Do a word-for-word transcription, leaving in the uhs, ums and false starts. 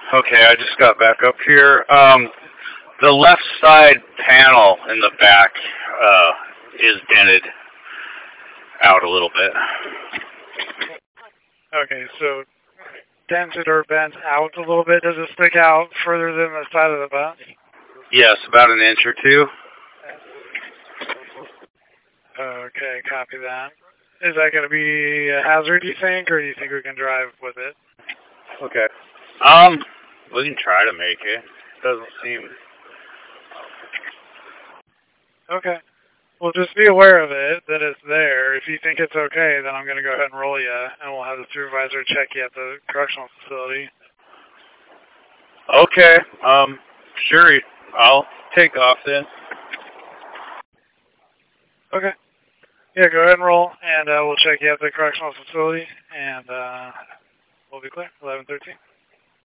Okay, I just got back up here. Um, the left side panel in the back uh, is dented out a little bit. Okay, so dented or bent out a little bit. Does it stick out further than the side of the bus? Yes, about an inch or two. Okay, copy that. Is that going to be a hazard, do you think, or do you think we can drive with it? Okay. Um, we can try to make it. Doesn't seem... Okay. Well, just be aware of it, that it's there. If you think it's okay, then I'm going to go ahead and roll you, and we'll have the supervisor check you at the correctional facility. Okay. Um, sure. I'll take off then. Okay. Yeah, go ahead and roll, and uh, we'll check you at the correctional facility, and uh, we'll be clear. eleven thirteen.